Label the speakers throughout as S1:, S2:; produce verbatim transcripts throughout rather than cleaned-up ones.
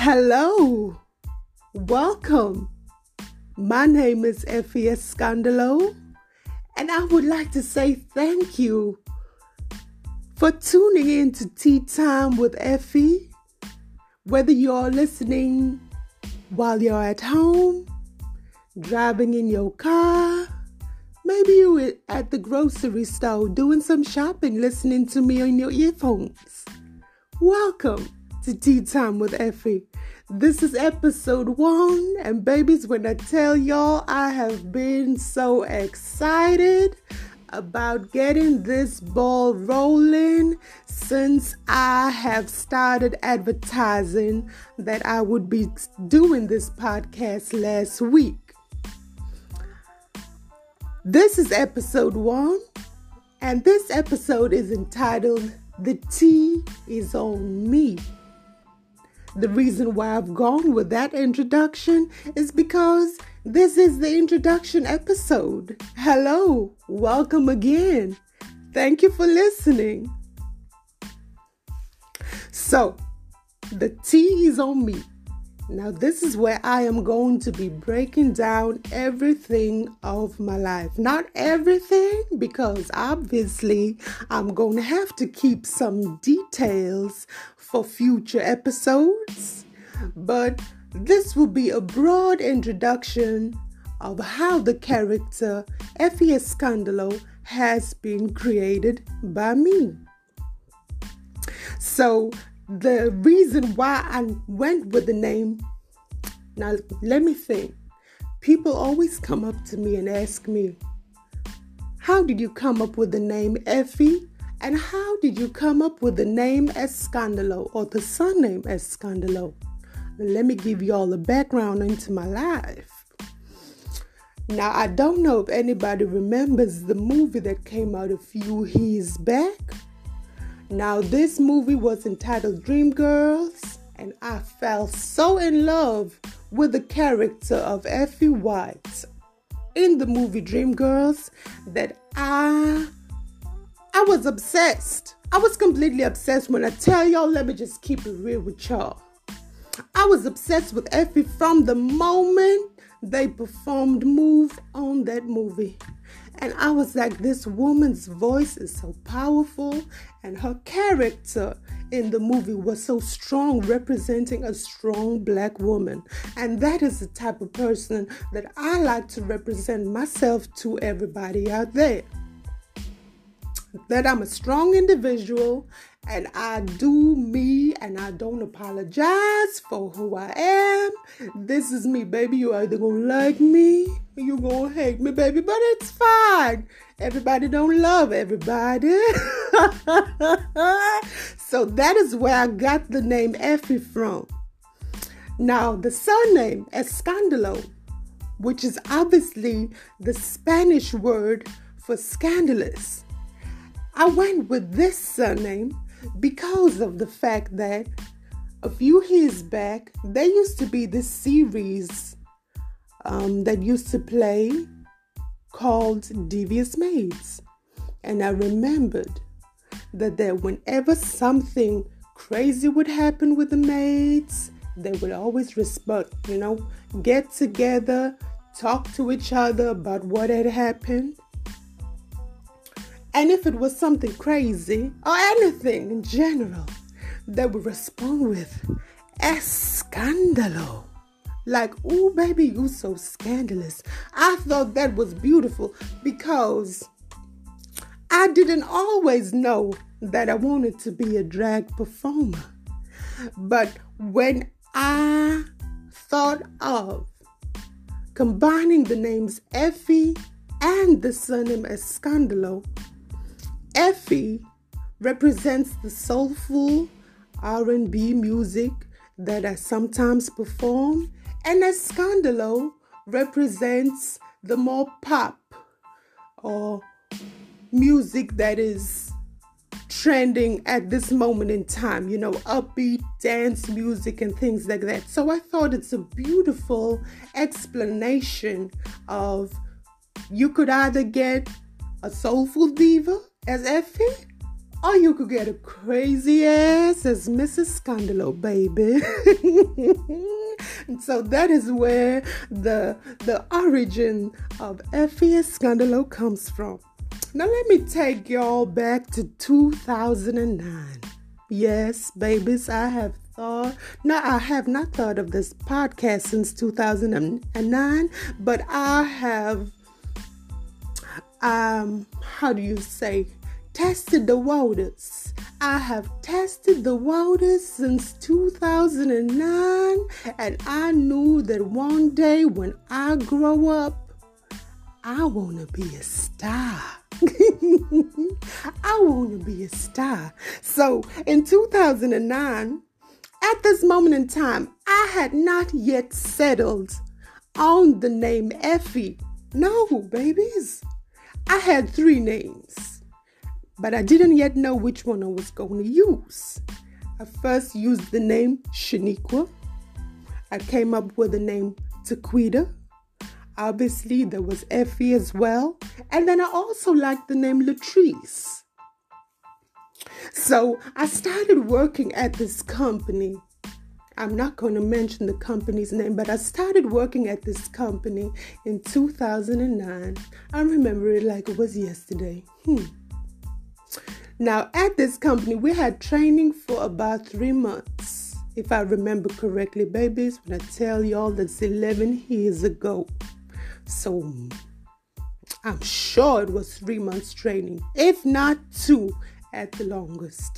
S1: Hello, welcome. My name is Effie Escandalo, and I would like to say thank you for tuning in to Tea Time with Effie. Whether you're listening while you're at home, driving in your car, maybe you're at the grocery store doing some shopping, listening to me on your earphones. Welcome to Tea Time with Effie. This is episode one, and babies, when I tell y'all I have been so excited about getting this ball rolling since I have started advertising that I would be doing this podcast last week. This is episode one, and this episode is entitled "The Tea is on Me." The reason why I've gone with that introduction is because this is the introduction episode. Hello, welcome again. Thank you for listening. So, the tea is on me. Now, this is where I am going to be breaking down everything of my life. Not everything, because obviously I'm going to have to keep some details for future episodes. But this will be a broad introduction of how the character Effie Escandalo has been created by me. So, the reason why I went with the name, now let me think. People always come up to me and ask me, how did you come up with the name Effie? And how did you come up with the name Escandalo or the surname Escandalo? Let me give you all the background into my life. Now, I don't know if anybody remembers the movie that came out a few years back. Now, this movie was entitled Dreamgirls, and I fell so in love with the character of Effie White in the movie Dreamgirls that I, I was obsessed. I was completely obsessed. When I tell y'all, let me just keep it real with y'all. I was obsessed with Effie from the moment they performed Move on that movie. And I was like, this woman's voice is so powerful, and her character in the movie was so strong, representing a strong black woman. And that is the type of person that I like to represent myself to everybody out there. That I'm a strong individual, and I do me, and I don't apologize for who I am. This is me, baby. You either gonna like me or you gonna hate me, baby, but it's fine. Everybody don't love everybody. So that is where I got the name Effie from. Now, the surname Escandalo, which is obviously the Spanish word for scandalous. I went with this surname because of the fact that a few years back, there used to be this series um, that used to play called Devious Maids. And I remembered that, that whenever something crazy would happen with the maids, they would always respond, you know, get together, talk to each other about what had happened. And if it was something crazy or anything in general, they would respond with Escandalo. Like, ooh, baby, you so scandalous. I thought that was beautiful because I didn't always know that I wanted to be a drag performer. But when I thought of combining the names Effie and the surname Escandalo, Effie represents the soulful R and B music that I sometimes perform, and Escandalo represents the more pop or music that is trending at this moment in time, you know, upbeat dance music and things like that. So I thought it's a beautiful explanation of you could either get a soulful diva as Effie, Or you could get a crazy ass as Missus Scandalo, baby. And so that is where the, the origin of Effie Scandalo comes from. Now let me take y'all back to two thousand nine. Yes, babies, I have thought, no, I have not thought of this podcast since two thousand nine, but I have, um, how do you say, tested the waters. I have tested the waters since two thousand nine, and I knew that one day when I grow up, I want to be a star. I want to be a star. So in two thousand nine, at this moment in time, I had not yet settled on the name Effie. No, babies. I had three names, but I didn't yet know which one I was going to use. I first used the name Shaniqua. I came up with the name Taquita. Obviously, there was Effie as well. And then I also liked the name Latrice. So I started working at this company. I'm not going to mention the company's name, but I started working at this company in two thousand nine. I remember it like it was yesterday. Hmm. Now, at this company, we had training for about three months. If I remember correctly, babies, when I tell y'all that's eleven years ago. So I'm sure it was three months training, if not two at the longest.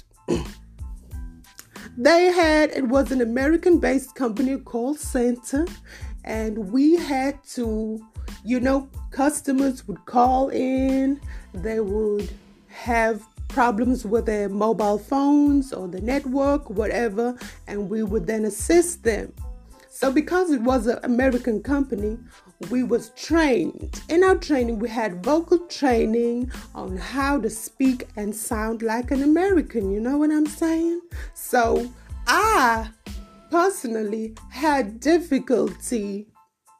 S1: They had, it was an American-based company called Center, and we had to, you know, customers would call in, they would have problems with their mobile phones or the network, whatever, and we would then assist them. So because it was an American company, we was trained. In our training, we had vocal training on how to speak and sound like an American. You know what I'm saying? So I personally had difficulty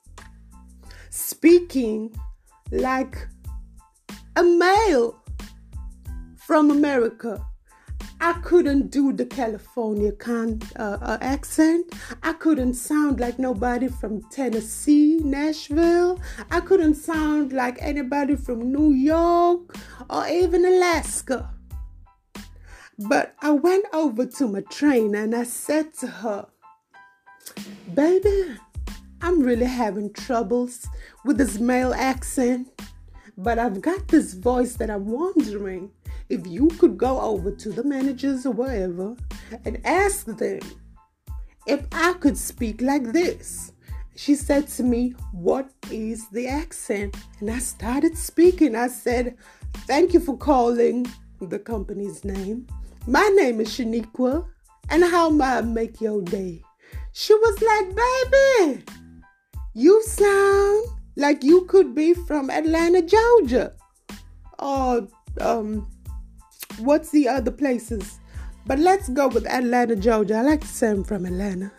S1: speaking like a male from America. I couldn't do the California con- uh, uh, accent. I couldn't sound like nobody from Tennessee, Nashville. I couldn't sound like anybody from New York or even Alaska. But I went over to my trainer and I said to her, baby, I'm really having troubles with this male accent, but I've got this voice that I'm wondering if you could go over to the managers or wherever and ask them if I could speak like this. She said to me, what is the accent? And I started speaking. I said, thank you for calling the company's name. My name is Shaniqua, and how may I make your day? She was like, baby, you sound like you could be from Atlanta, Georgia. Or, um, what's the other places? But let's go with Atlanta, Georgia. I like to say I'm from Atlanta.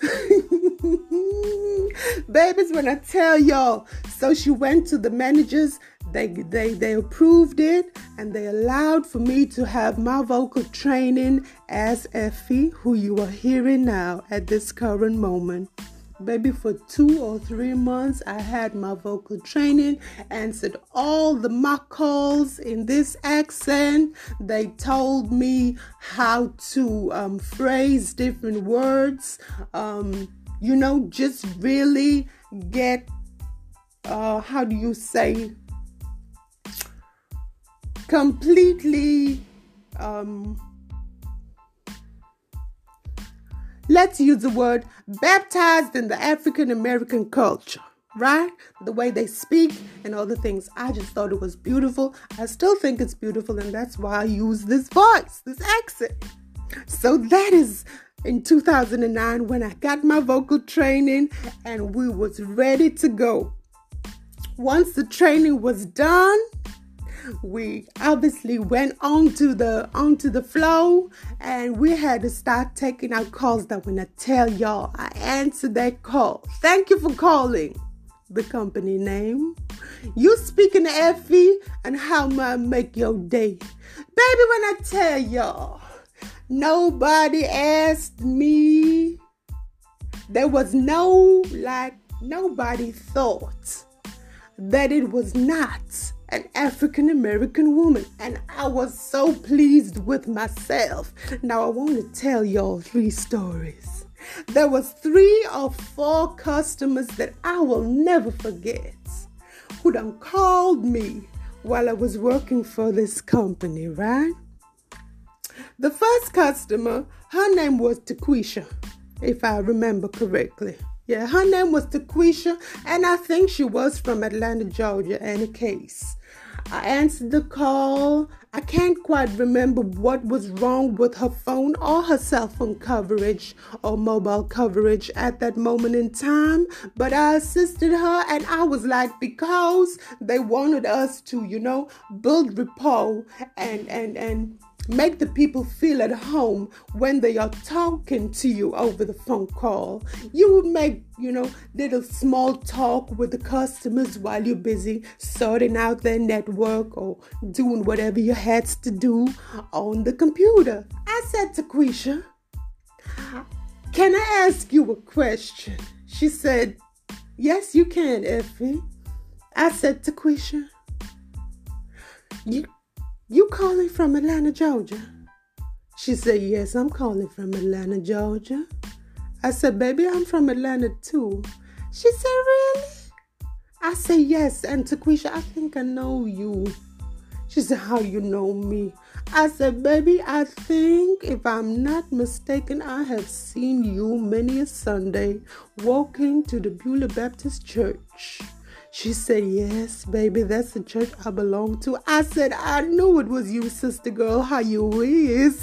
S1: Babies, when I tell y'all, so she went to the managers, they, they, they approved it, and they allowed for me to have my vocal training as Effie, who you are hearing now at this current moment. Baby, for two or three months, I had my vocal training, answered all the mock calls in this accent. They told me how to um, phrase different words, um, you know, just really get, uh, how do you say, completely, um, let's use the word baptized in the African American culture, right? The way they speak and all the things. I just thought it was beautiful. I still think it's beautiful, and that's why I use this voice, this accent. So that is in two thousand nine when I got my vocal training and we was ready to go. Once the training was done, we obviously went onto the onto the flow, and we had to start taking our calls. That when I tell y'all, I answered that call. Thank you for calling the company name. You speaking to Effie, and how may I make your day? Baby, when I tell y'all, nobody asked me. There was no, like, nobody thought that it was not an African American woman. And I was so pleased with myself. Now, I want to tell y'all three stories. There was three or four customers that I will never forget who done called me while I was working for this company, right? The first customer, her name was Taquisha, if I remember correctly. Yeah, her name was Taquisha, and I think she was from Atlanta, Georgia, any case. I answered the call. I can't quite remember what was wrong with her phone or her cell phone coverage or mobile coverage at that moment in time, but I assisted her, and I was like, because they wanted us to, you know, build rapport and, and, and, make the people feel at home when they are talking to you over the phone call. You would make, you know, little small talk with the customers while you're busy sorting out their network or doing whatever you had to do on the computer. I said to Quisha, can I ask you a question? She said, yes, you can, Effie. I said to Quisha, you You calling from Atlanta, Georgia? She said, yes, I'm calling from Atlanta, Georgia. I said, baby, I'm from Atlanta too. She said, really? I said, yes. And Taquisha, I think I know you. She said, how you know me? I said, baby, I think, if I'm not mistaken, I have seen you many a Sunday walking to the Beulah Baptist Church. She said, yes, baby, that's the church I belong to. I said, I knew it was you, sister girl. How you is?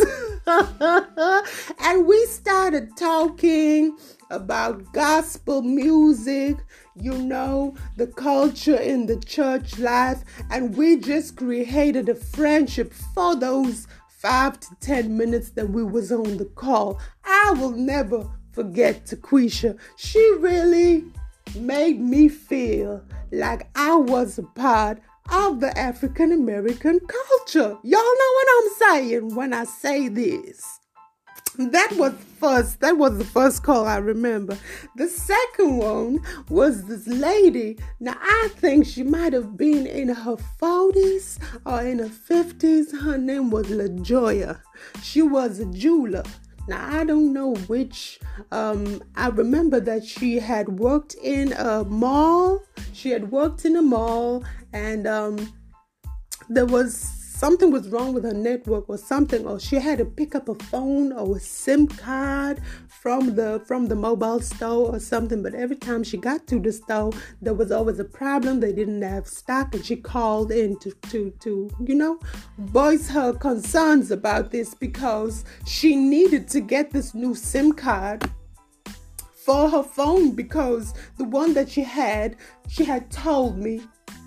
S1: And we started talking about gospel music, you know, the culture in the church life. And we just created a friendship for those five to ten minutes that we was on the call. I will never forget Taquisha. She really made me feel like I was a part of the African American culture. Y'all know what I'm saying when I say this. That was first, that was the first call I remember. The second one was this lady. Now, I think she might have been in her forties or in her fifties. Her name was LaJoya. She was a jeweler. Now, I don't know which, um, I remember that she had worked in a mall. She had worked in a mall, and um, there was something was wrong with her network or something, or she had to pick up a phone or a SIM card from the from the mobile store or something. But every time she got to the store, there was always a problem. They didn't have stock, and she called in to to to you know voice her concerns about this because she needed to get this new SIM card for her phone, because the one that she had, she had told me,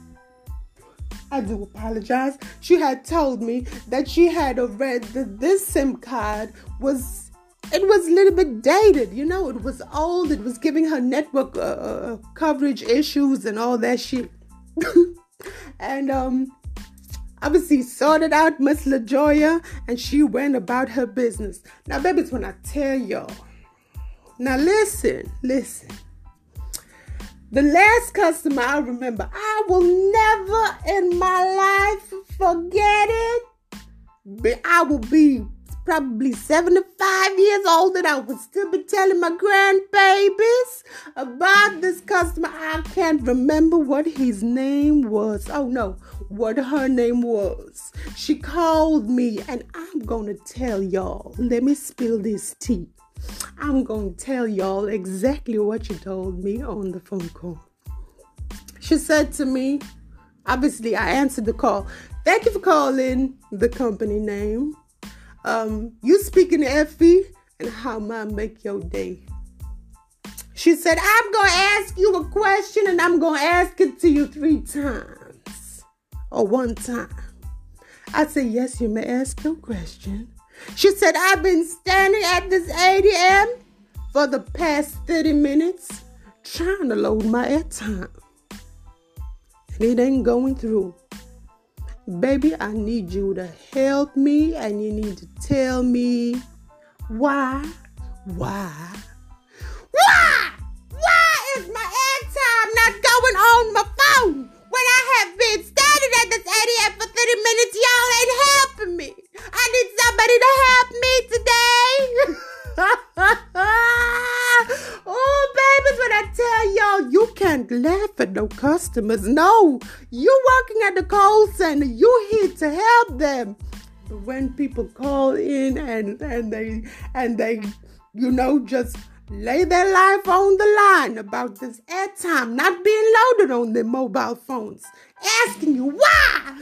S1: I do apologize. She had told me that she had read that this SIM card was, it was a little bit dated. You know, it was old. It was giving her network uh, uh, coverage issues and all that shit. And um, obviously sorted out Miss LaJoya, and she went about her business. Now, babies, when I tell y'all, now listen, listen. The last customer I remember, I will never in my life forget it. But I will be probably seventy-five years old, and I would still be telling my grandbabies about this customer. I can't remember what his name was. Oh no, what her name was. She called me, and I'm going to tell y'all. Let me spill this tea. I'm going to tell y'all exactly what she told me on the phone call. She said to me, obviously I answered the call. Thank you for calling the company name. Um, you speaking to Effie, and how may I make your day? She said, I'm going to ask you a question, and I'm going to ask it to you three times or one time. I said, yes, you may ask your question. She said, I've been standing at this A T M for the past thirty minutes trying to load my airtime, and it ain't going through. Baby, I need you to help me, and you need to tell me why, why, why, why is my airtime not going on my phone when I have been standing at this A T M for thirty minutes? Y'all ain't helping me. I need somebody to help me today. Oh, babies, when I tell y'all, you can't laugh at no customers. No, you working at the call center. You here to help them. But when people call in and, and they and they, you know, just lay their life on the line about this airtime not being loaded on their mobile phones, asking you why.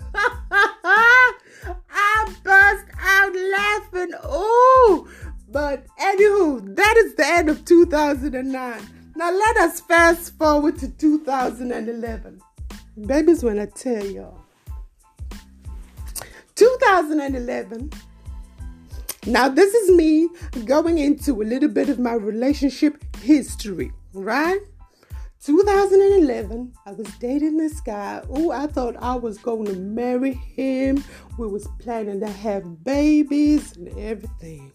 S1: I burst out laughing. Oh, but anywho, that is the end of two thousand nine. Now let us fast forward to two thousand eleven. Babies, when I tell y'all, two thousand eleven, now this is me going into a little bit of my relationship history, right? two thousand eleven, I was dating this guy. Oh, I thought I was going to marry him. We was planning to have babies and everything.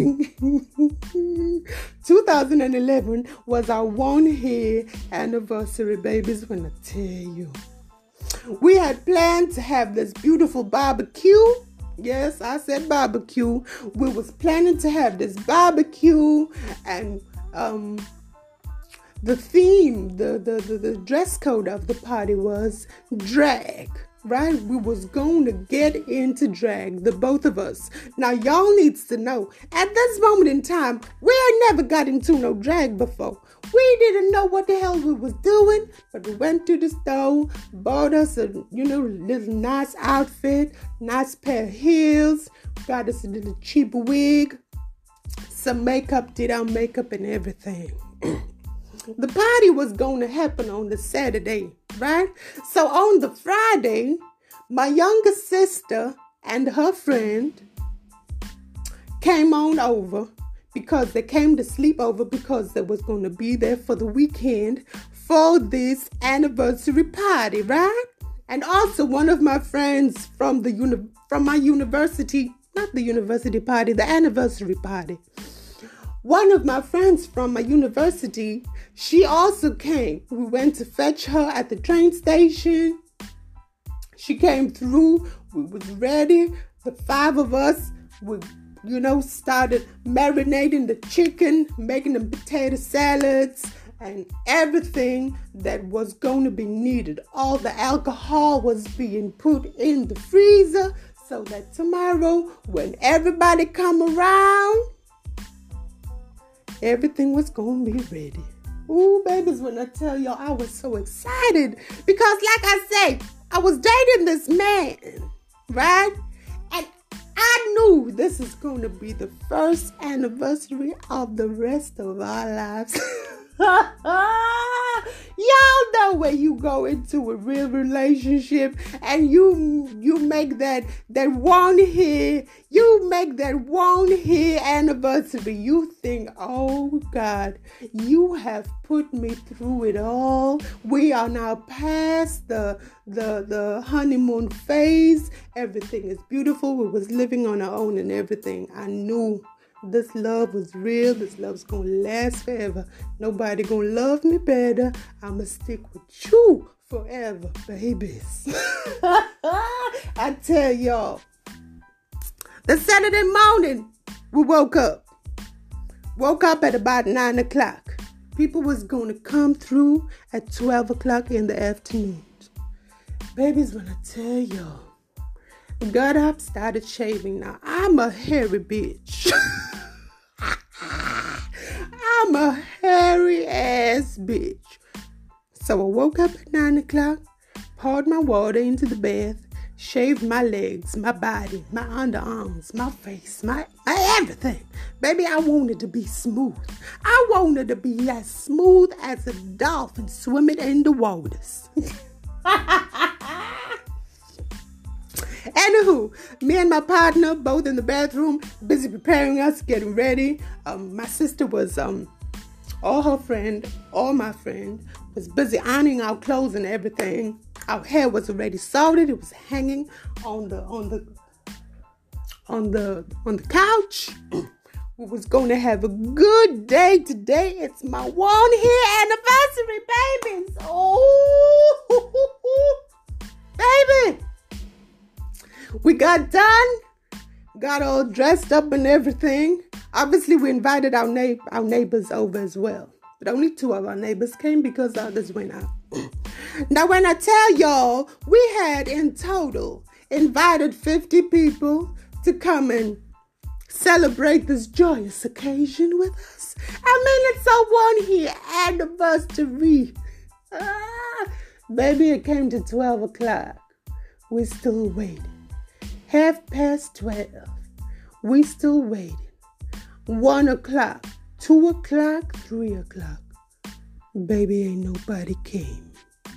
S1: two thousand eleven was our one year anniversary, babies, when I tell you. We had planned to have this beautiful barbecue. Yes, I said barbecue. We was planning to have this barbecue, and um the theme, the, the, the, the dress code of the party was drag, right? We was going to get into drag, the both of us. Now, y'all needs to know, at this moment in time, we ain't never got into no drag before. We didn't know what the hell we was doing, but we went to the store, bought us a, you know, little nice outfit, nice pair of heels, got us a little cheap wig, some makeup, did our makeup and everything. The party was going to happen on the Saturday, right? So on the Friday, my younger sister and her friend came on over because they came to sleep over because they was going to be there for the weekend for this anniversary party, right? And also one of my friends from the uni- from my university, not the university party, the anniversary party. One of my friends from my university, she also came. We went to fetch her at the train station. She came through. We was ready. The five of us, we, you know, started marinating the chicken, making the potato salads, and everything that was going to be needed. All the alcohol was being put in the freezer so that tomorrow, when everybody come around, everything was going to be ready. Ooh, babies, when I tell y'all, I was so excited because, like I say, I was dating this man, right? And I knew this is going to be the first anniversary of the rest of our lives. Y'all know when you go into a real relationship and you you make that that one year, you make that one year anniversary, you think, oh God, you have put me through it all. We are now past the the the honeymoon phase. Everything is beautiful. We was living on our own and everything. I knew this love was real. This love's gonna last forever. Nobody gonna love me better. I'ma stick with you forever, babies. I tell y'all, the Saturday morning, we woke up. Woke up at about nine o'clock. People was gonna come through at twelve o'clock in the afternoon. Babies, when I tell y'all, got up, started shaving. Now, I'm a hairy bitch. I'm a hairy ass bitch. So I woke up at nine o'clock, poured my water into the bath, shaved my legs, my body, my underarms, my face, my, my everything. Baby, I wanted to be smooth. I wanted to be as smooth as a dolphin swimming in the waters. Anywho, me and my partner both in the bathroom, busy preparing us, getting ready. Um, my sister was, um, all her friend, all my friend, was busy ironing our clothes and everything. Our hair was already sorted. It was hanging on the on the on the on the couch. We was going to have a good day today. It's my one year anniversary, babies. Oh, baby. We got done. Got all dressed up and everything. Obviously, we invited our, na- our neighbors over as well. But only two of our neighbors came because the others went out. Now, when I tell y'all, we had in total invited fifty people to come and celebrate this joyous occasion with us. I mean, it's our one year anniversary. Ah, baby, it came to twelve o'clock. We're still waiting. Half past twelve. We still waiting. One o'clock, two o'clock, three o'clock. Baby, ain't nobody came.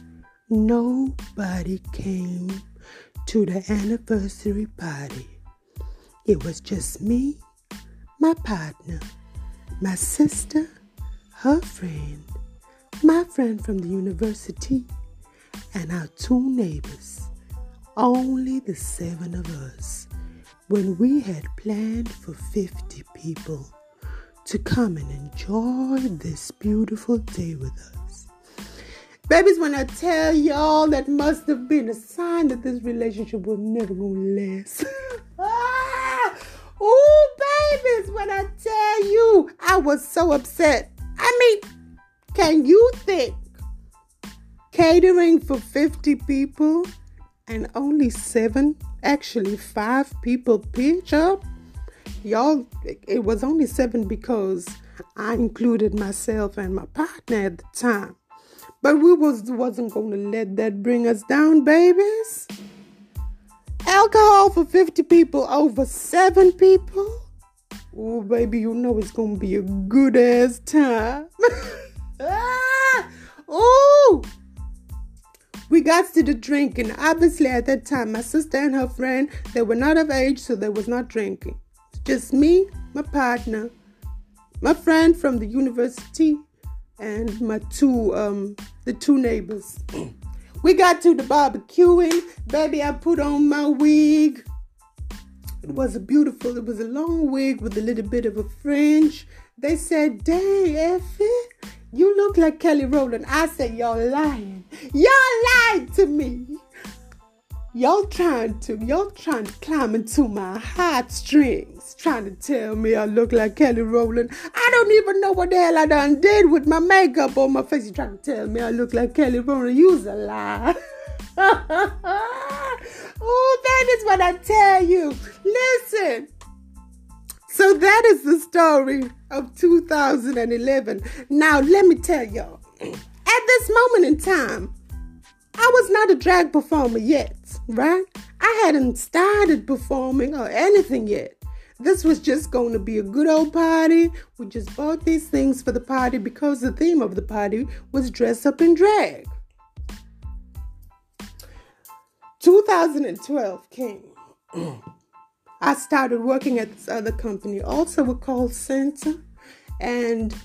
S1: Nobody came to the anniversary party. It was just me, my partner, my sister, her friend, my friend from the university, and our two neighbors. Only the seven of us, when we had planned for fifty people to come and enjoy this beautiful day with us. Babies, when I tell y'all, that must have been a sign that this relationship was never going to last. ah! Oh, babies, when I tell you, I was so upset. I mean, can you think catering for fifty people and only seven, actually five people pitch up? Y'all, it was only seven because I included myself and my partner at the time. But we was, wasn't going to let that bring us down, babies. Alcohol for fifty people over seven people? Oh, baby, you know it's going to be a good-ass time. ah! Oh! We got to the drinking. Obviously, at that time, my sister and her friend, they were not of age, so they was not drinking. Just me, my partner, my friend from the university, and my two, um, the two neighbors. We got to the barbecuing. Baby, I put on my wig. It was a beautiful, it was a long wig with a little bit of a fringe. They said, dang, Effie, you look like Kelly Rowland. I said, y'all lying. Y'all lied to me. Y'all trying to, y'all trying to climb into my heartstrings, trying to tell me I look like Kelly Rowland. I don't even know what the hell I done did with my makeup on my face. You trying to tell me I look like Kelly Rowland? You's a lie. Oh, that is what I tell you. Listen. So that is the story of two thousand eleven. Now, let me tell y'all. At this moment in time, I was not a drag performer yet, right? I hadn't started performing or anything yet. This was just going to be a good old party. We just bought these things for the party because the theme of the party was dress up in drag. two thousand twelve came. I started working at this other company, also a call center, and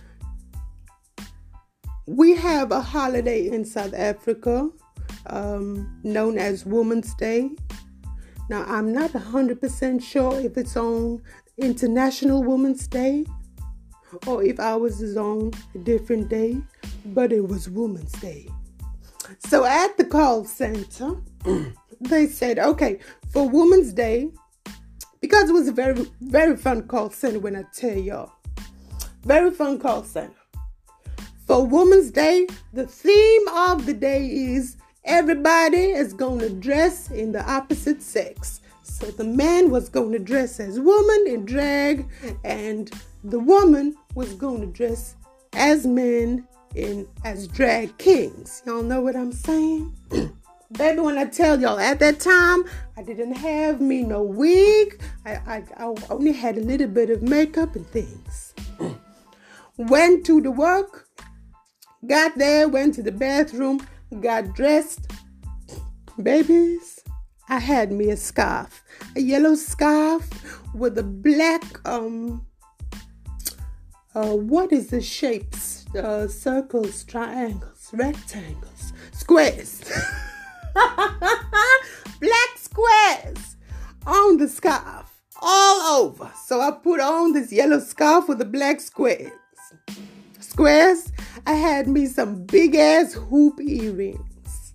S1: we have a holiday in South Africa um, known as Women's Day. Now, I'm not one hundred percent sure if it's on International Women's Day or if ours is on a different day, but it was Women's Day. So at the call center, they said, okay, for Women's Day, because it was a very, very fun call center when I tell y'all. Very fun call center. For Women's Day, the theme of the day is everybody is going to dress in the opposite sex. So the man was going to dress as woman in drag, and the woman was going to dress as men in as drag kings. Y'all know what I'm saying? Baby, when I tell y'all, at that time, I didn't have me no wig. I, I, I only had a little bit of makeup and things. Went to the work, got there, went to the bathroom, got dressed. Babies, I had me a scarf. A yellow scarf with a black, um, uh, what is the shapes? Uh, circles, triangles, rectangles, squares. Black squares on the scarf, all over. So I put on this yellow scarf with the black squares. Squares. I had me some big ass hoop earrings.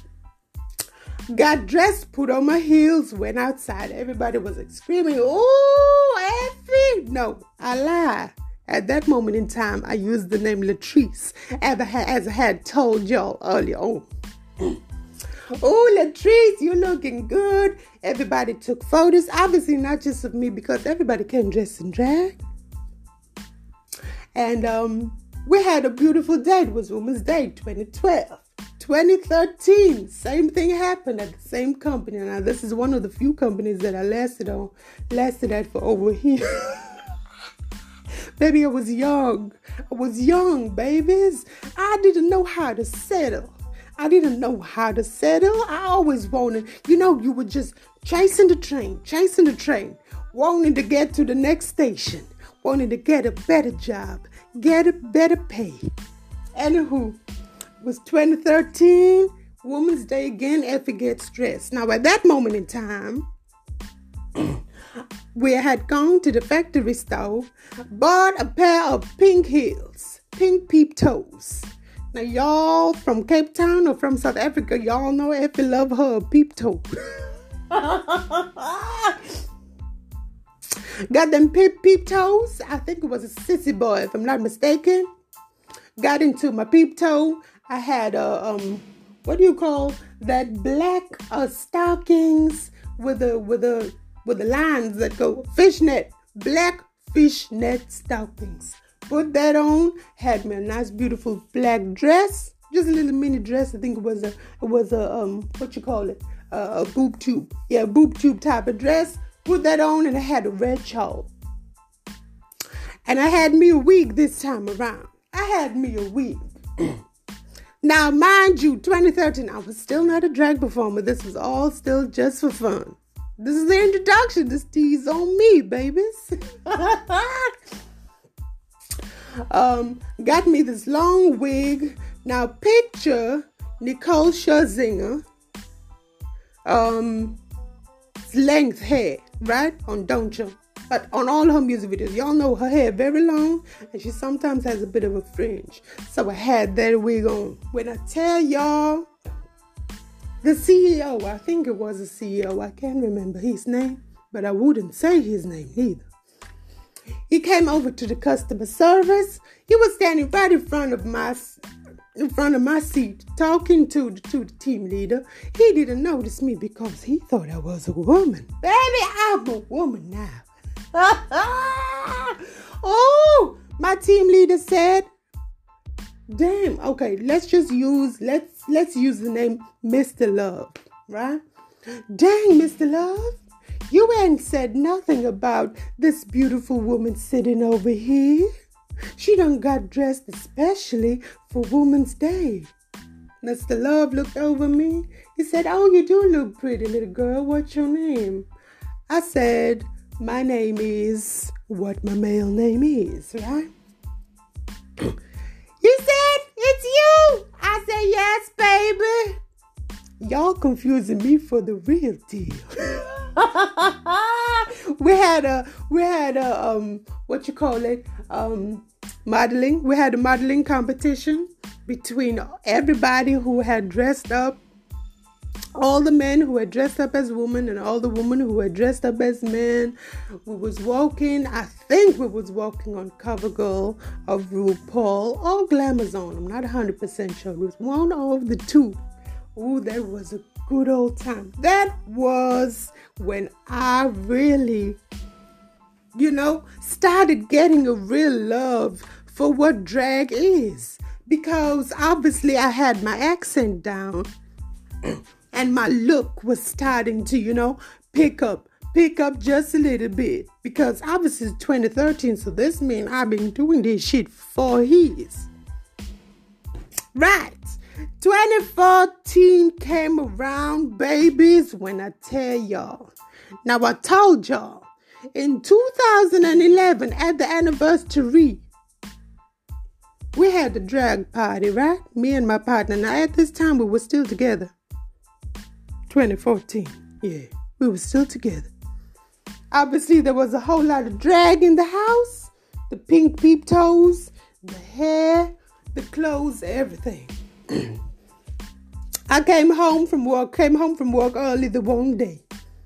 S1: Got dressed, put on my heels, went outside. Everybody was like screaming, "Oh, Effie!" No, I lied. At that moment in time, I used the name Latrice, as I had, as I had told y'all earlier on. Oh, Latrice, you're looking good. Everybody took photos, obviously not just of me, because everybody came dressed in drag. And um, we had a beautiful day. It was Women's Day twenty twelve. twenty thirteen, same thing happened at the same company. Now, this is one of the few companies that I lasted on, lasted at for over here. Baby, I was young. I was young, babies. I didn't know how to settle. I didn't know how to settle. I always wanted, you know, you were just chasing the train, chasing the train, wanting to get to the next station, wanting to get a better job, get a better pay. Anywho, it was twenty thirteen, Women's Day again, Effie gets dressed. Now, at that moment in time, we had gone to the factory store, bought a pair of pink heels, pink peep toes. Now, y'all from Cape Town or from South Africa, y'all know Effie love her peep toe. Got them peep, peep toes. I think it was a sissy boy, if I'm not mistaken. Got into my peep toe. I had a, um, what do you call that black uh, stockings with a, with a, with the lines that go fishnet, black fishnet stockings. Put that on, had me a nice, beautiful black dress, just a little mini dress. I think it was a, it was a, um, what you call it, uh, a boob tube, yeah, boob tube type of dress. Put that on, and I had a red shawl, and I had me a wig this time around. I had me a wig. Now, mind you, twenty thirteen, I was still not a drag performer. This was all still just for fun. This is the introduction. This tea's on me, babies. um, got me this long wig. Now, picture Nicole Scherzinger, um, length hair, right? On Don't You? But on all her music videos, y'all know her hair very long, and she sometimes has a bit of a fringe. So I had that wig on. When I tell y'all, the C E O, I think it was a C E O, I can't remember his name, but I wouldn't say his name either. He came over to the customer service. He was standing right in front of my in front of my seat, talking to the, to the team leader. He didn't notice me because he thought I was a woman. Baby, I'm a woman now. Oh, my team leader said, damn, okay, let's just use, let's, let's use the name Mister Love, right? Dang, Mister Love, you ain't said nothing about this beautiful woman sitting over here. She done got dressed especially for Women's Day. Mister Love looked over me. He said, oh, you do look pretty, little girl. What's your name? I said, my name is what my male name is, right? You said, it's you. I said, yes, baby. Y'all confusing me for the real deal. we had a, we had a, um, what you call it, um, modeling. We had a modeling competition between everybody who had dressed up, all the men who had dressed up as women and all the women who had dressed up as men. We was walking, I think we was walking on CoverGirl of RuPaul or Glamazon. I'm not one hundred percent sure. It was one of the two. Ooh, that was a good old time. That was when I really, you know, started getting a real love for what drag is. Because obviously I had my accent down and my look was starting to, you know, pick up, pick up just a little bit. Because obviously it's twenty thirteen, so this means I've been doing this shit for years. Right. twenty fourteen came around, babies, when I tell y'all. Now, I told y'all, in two thousand eleven, at the anniversary, we had the drag party, right? Me and my partner. Now, at this time, we were still together. twenty fourteen. Yeah, we were still together. Obviously, there was a whole lot of drag in the house. The pink peep toes, the hair, the clothes, everything. I came home from work, came home from work early the one day.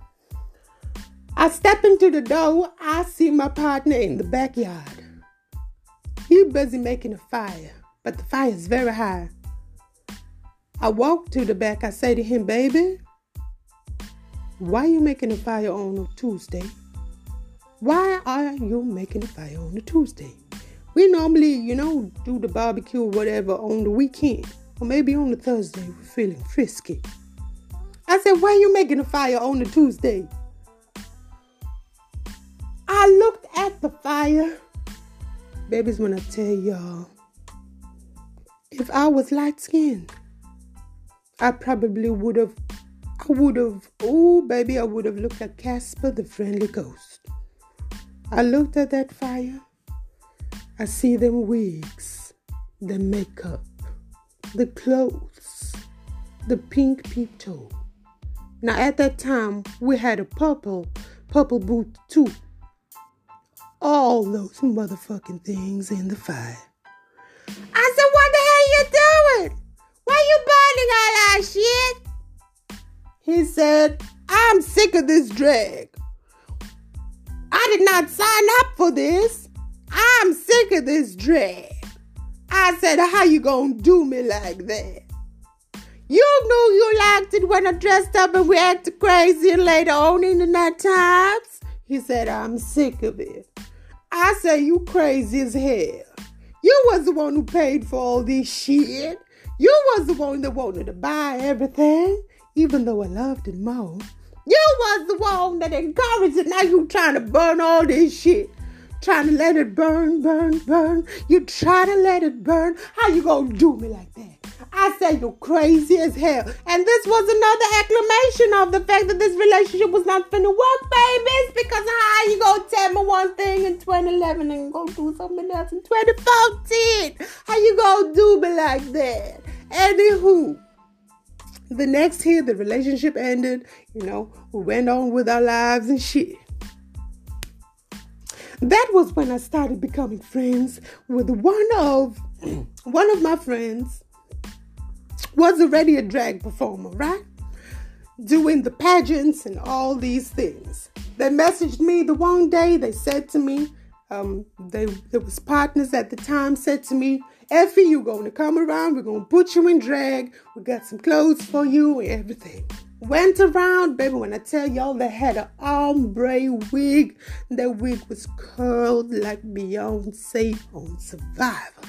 S1: I step into the door, I see my partner in the backyard. He busy making a fire, but the fire is very high. I walk to the back, I say to him, baby, why are you making a fire on a Tuesday? Why are you making a fire on a Tuesday? We normally, you know, do the barbecue or whatever on the weekend. Or maybe on a Thursday, we're feeling frisky. I said, why are you making a fire on a Tuesday? I looked at the fire. Babies, when I tell y'all, if I was light-skinned, I probably would have, I would have, oh, baby, I would have looked like Casper the Friendly Ghost. I looked at that fire. I see them wigs, the makeup, the clothes, the pink peep toe. Now, at that time, we had a purple, purple boot too. All those motherfucking things in the fire. I said, what the hell you doing? Why you burning all that shit? He said, I'm sick of this drag. I did not sign up for this. I'm sick of this drag. I said, how you gonna do me like that? You knew you liked it when I dressed up and we acted crazy and later on in the night times. He said, I'm sick of it. I said, you crazy as hell. You was the one who paid for all this shit. You was the one that wanted to buy everything, even though I loved it more. You was the one that encouraged it. Now you trying to burn all this shit. Trying to let it burn, burn, burn. You try to let it burn. How you gonna do me like that? I said, you're crazy as hell. And this was another acclamation of the fact that this relationship was not finna work, babies. Because how you gonna tell me one thing in twenty eleven and go do something else in twenty fourteen? How you gonna do me like that? Anywho, the next year, the relationship ended. You know, we went on with our lives and shit. That was when I started becoming friends with one of, one of my friends was already a drag performer, right? Doing the pageants and all these things. They messaged me the one day. They said to me, um, they there was partners at the time said to me, Effie, you're going to come around. We're going to put you in drag. We got some clothes for you and everything. Went around, baby, when I tell y'all they had an ombre wig. That wig was curled like Beyonce on Survivor.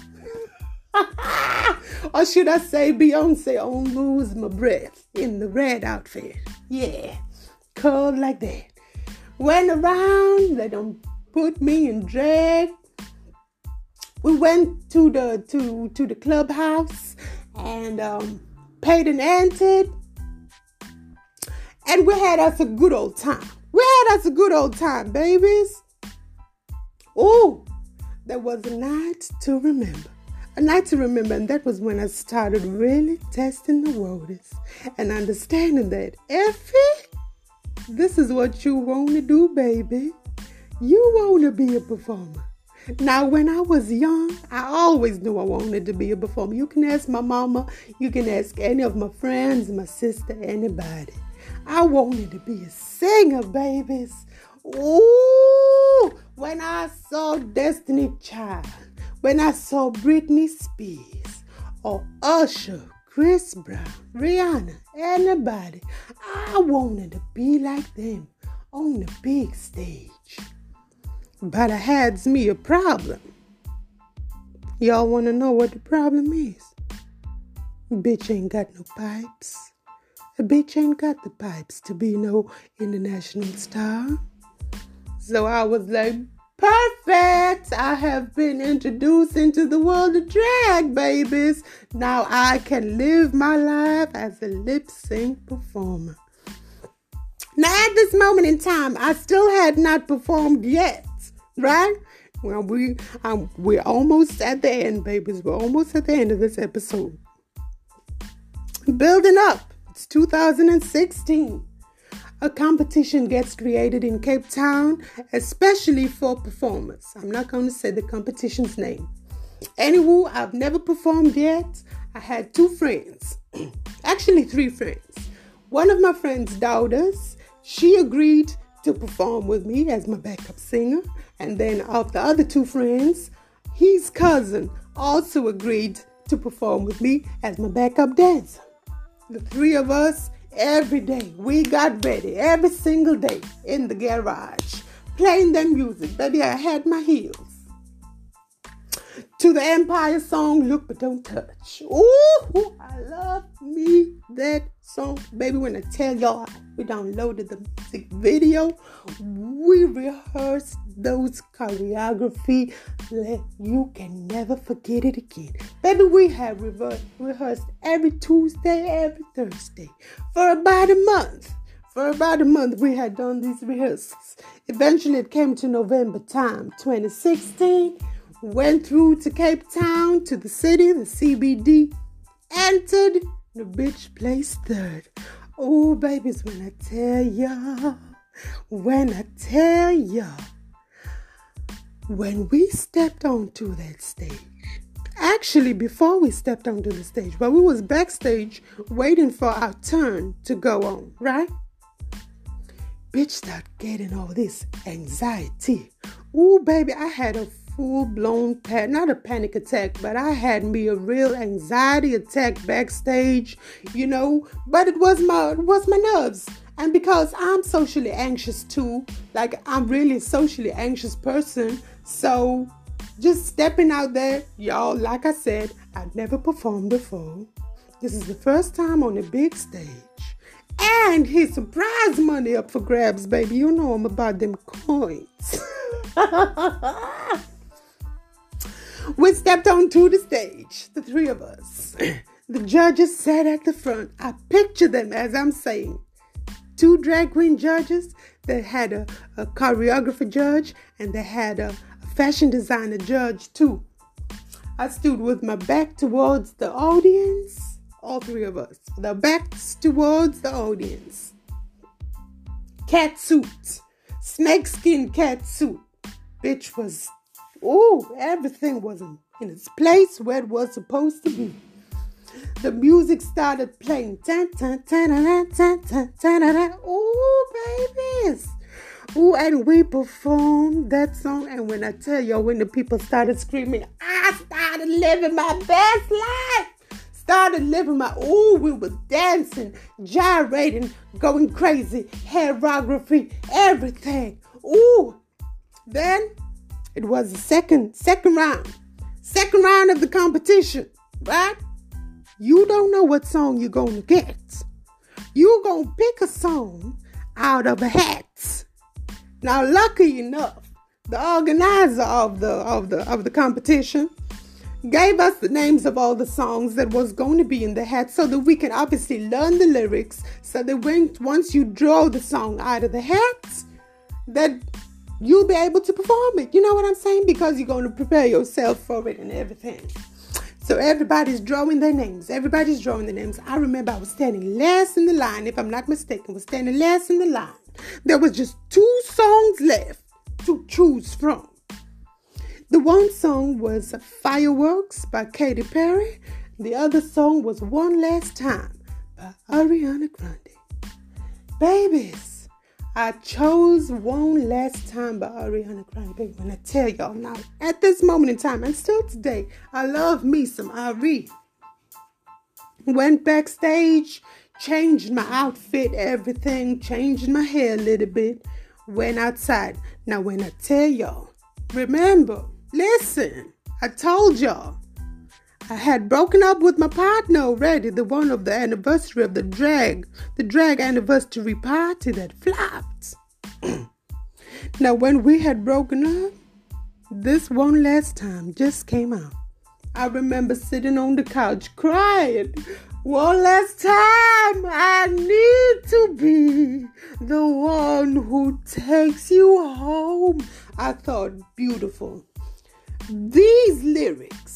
S1: Or should I say Beyonce on Lose My Breath in the red outfit. Yeah, curled like that. Went around, they done put me in drag. We went to the to, to the clubhouse and um, paid and entered. And we had us a good old time. We had us a good old time, babies. Oh, there was a night to remember. A night to remember, and that was when I started really testing the waters and understanding that, Effie, this is what you want to do, baby. You want to be a performer. Now, when I was young, I always knew I wanted to be a performer. You can ask my mama. You can ask any of my friends, my sister, anybody. I wanted to be a singer, babies. Ooh, when I saw Destiny Child, when I saw Britney Spears, or Usher, Chris Brown, Rihanna, anybody, I wanted to be like them on the big stage. But I had me a problem. Y'all want to know what the problem is? Bitch ain't got no pipes. A bitch ain't got the pipes to be no international star. So I was like, perfect. I have been introduced into the world of drag, babies. Now I can live my life as a lip sync performer. Now at this moment in time, I still had not performed yet, right? Well, we, um, we're almost at the end, babies. We're almost at the end of this episode. Building up It's two thousand sixteen. A competition gets created in Cape Town, especially for performers. I'm not going to say the competition's name. Anywho, I've never performed yet. I had two friends, actually three friends. One of my friends, Daudas, she agreed to perform with me as my backup singer. And then of the other two friends, his cousin also agreed to perform with me as my backup dancer. The three of us, every day, we got ready, every single day in the garage, playing their music. Baby, I had my heels. To the Empire song, Look But Don't Touch. Ooh, I love me that song. Baby, when I tell y'all, we downloaded the music video, we rehearsed those choreography. You can never forget it again. Baby, we have reversed, rehearsed every Tuesday, every Thursday for about a month. For about a month, we had done these rehearsals. Eventually, it came to November time, twenty sixteen. Went through to Cape Town, to the city, the C B D, entered, the bitch placed third. Oh, babies, when I tell y'all, when I tell y'all, when we stepped onto that stage, actually, before we stepped onto the stage, but we was backstage waiting for our turn to go on, right? Bitch started getting all this anxiety. Oh, baby, I had a full-blown panic, not a panic attack, but I had me a real anxiety attack backstage, you know, but it was my, it was my nerves. And because I'm socially anxious too, like I'm really a socially anxious person, so just stepping out there, y'all, like I said, I've never performed before. This is the first time on a big stage. And his surprise money up for grabs, baby. You know I'm about them coins. We stepped onto the stage, the three of us. The judges sat at the front. I picture them as I'm saying. Two drag queen judges. They had a, a choreographer judge and they had a, a fashion designer judge too. I stood with my back towards the audience. All three of us. The backs towards the audience. Cat suit. Snakeskin cat suit. Bitch was... Oh, everything was in its place where it was supposed to be. The music started playing. Oh, babies. Oh, and we performed that song. And when I tell y'all, when the people started screaming, I started living my best life. Started living my, oh, we were dancing, gyrating, going crazy, hairography, everything. Oh, then it was the second, second round, second round of the competition, right? You don't know what song you're going to get. You're going to pick a song out of a hat. Now, lucky enough, the organizer of the, of the, of the competition gave us the names of all the songs that was going to be in the hat so that we can obviously learn the lyrics so that when once you draw the song out of the hat, that you'll be able to perform it. You know what I'm saying? Because you're going to prepare yourself for it and everything. So everybody's drawing their names. Everybody's drawing their names. I remember I was standing last in the line, if I'm not mistaken, was standing last in the line. There was just two songs left to choose from. The one song was Fireworks by Katy Perry. The other song was One Last Time by Ariana Grande. Babies, I chose One Last Time by Ariana Grande. Baby, when I tell y'all now, at this moment in time, and still today, I love me some Ari. Went backstage, changed my outfit, everything, changed my hair a little bit, went outside. Now, when I tell y'all, remember, listen, I told y'all, I had broken up with my partner already, the one of the anniversary of the drag, the drag anniversary party that flopped. Now, when we had broken up, this One Last Time just came out. I remember sitting on the couch crying. One last time, I need to be the one who takes you home. I thought, beautiful. These lyrics,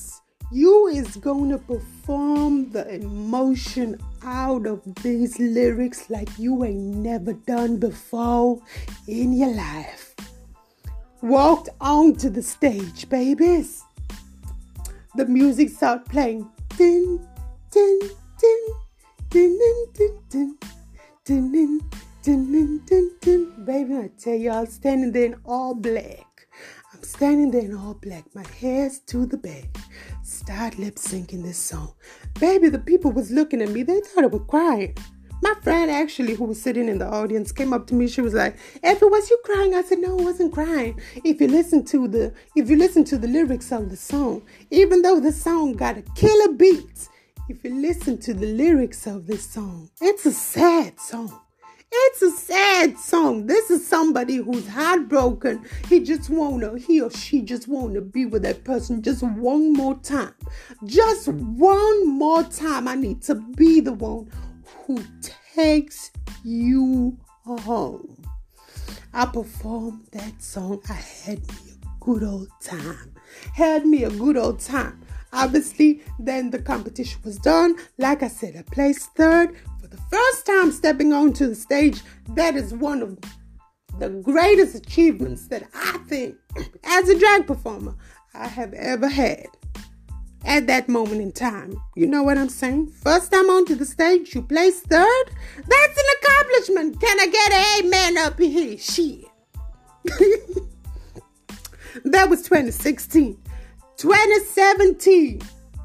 S1: You is going to perform the emotion out of these lyrics like you ain't never done before in your life. Walked onto the stage, babies. The music started playing. Din, din, din, din, din, din, din, din, din, din, din, din, din. Baby, I tell you, I'm standing there in all black. I'm standing there in all black. My hair's to the back. Start lip syncing this song. Baby, the people was looking at me. They thought I was crying. My friend actually, who was sitting in the audience, came up to me. She was like, "Effie, was you crying?" I said, "No, I wasn't crying. If you listen to the, if you listen to the lyrics of the song, even though the song got a killer beat, if you listen to the lyrics of this song, it's a sad song. It's a sad song. This is somebody who's heartbroken. He just wanna, he or she just wanna be with that person just one more time. Just one more time. I need to be the one who takes you home." I performed that song. I had me a good old time. Had me a good old time. Obviously, then the competition was done. Like I said, I placed third. For the first time stepping onto the stage, that is one of the greatest achievements that I think, as a drag performer, I have ever had. At that moment in time, you know what I'm saying? First time onto the stage, you place third. That's an accomplishment. Can I get an amen up in here? Shit. That was twenty sixteen. twenty seventeen,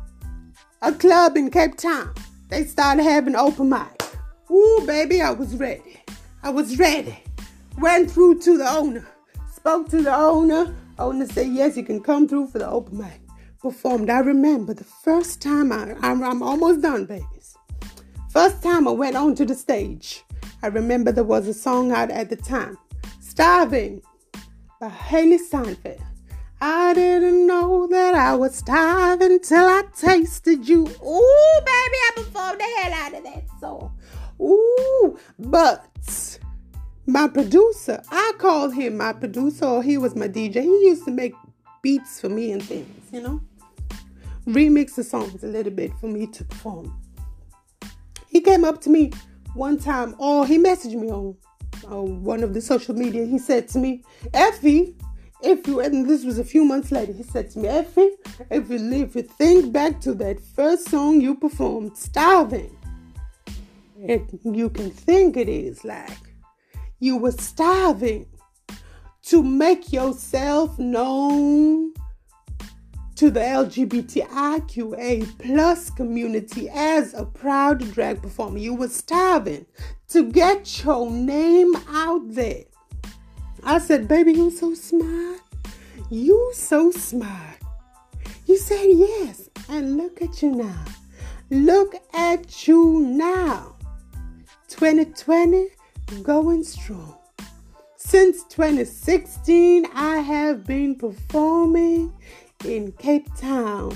S1: a club in Cape Town. They started having open mic. Ooh, baby, I was ready. I was ready. Went through to the owner. Spoke to the owner. Owner said, "Yes, you can come through for the open mic." Performed. I remember the first time I, I'm, I'm almost done, babies. First time I went onto the stage. I remember there was a song out at the time. Starving by Haley Steinfeld. I didn't know that I was starving till I tasted you. Ooh, baby, I performed the hell out of that song. Ooh, but my producer, I called him my producer, or he was my D J. He used to make beats for me and things, you know. Remix the songs a little bit for me to perform. He came up to me one time, or he messaged me on, on one of the social media. He said to me, "Effie, if you," and this was a few months later, he said to me, "Effie, if you, if you think back to that first song you performed, Starving, it, you can think it is like you were starving to make yourself known to the L G B T I Q A plus community as a proud drag performer. You were starving to get your name out there." I said, "Baby, you so smart. You so smart." He said, "Yes." And look at you now. Look at you now. twenty twenty, going strong. Since twenty sixteen, I have been performing in Cape Town,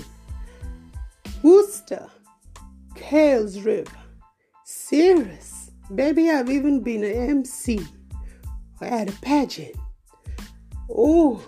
S1: Worcester, Kales River, Sirius. Baby, I've even been an M C at a pageant. Oh,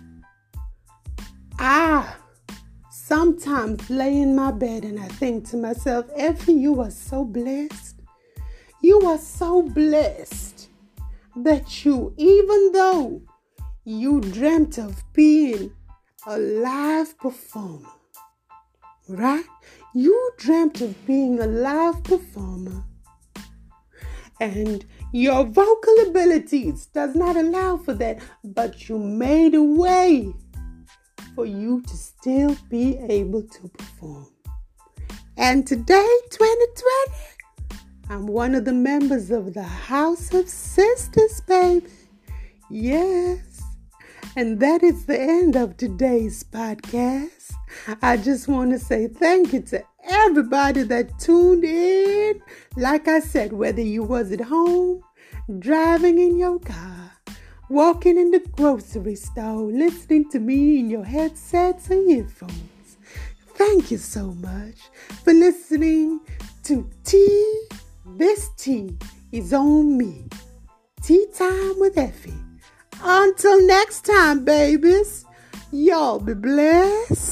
S1: I sometimes lay in my bed and I think to myself, "Effie, you are so blessed. You are so blessed that you, even though you dreamt of being a live performer, right? You dreamt of being a live performer, and your vocal abilities does not allow for that, but you made a way for you to still be able to perform. And today, twenty twenty, I'm one of the members of the House of Sisters, baby. Yes. And that is the end of today's podcast. I just want to say thank you to everybody that tuned in. Like I said, whether you was at home, driving in your car, walking in the grocery store, listening to me in your headsets and earphones, thank you so much for listening to Tea. This tea is on me. Tea time with Effie. Until next time, babies, y'all be blessed.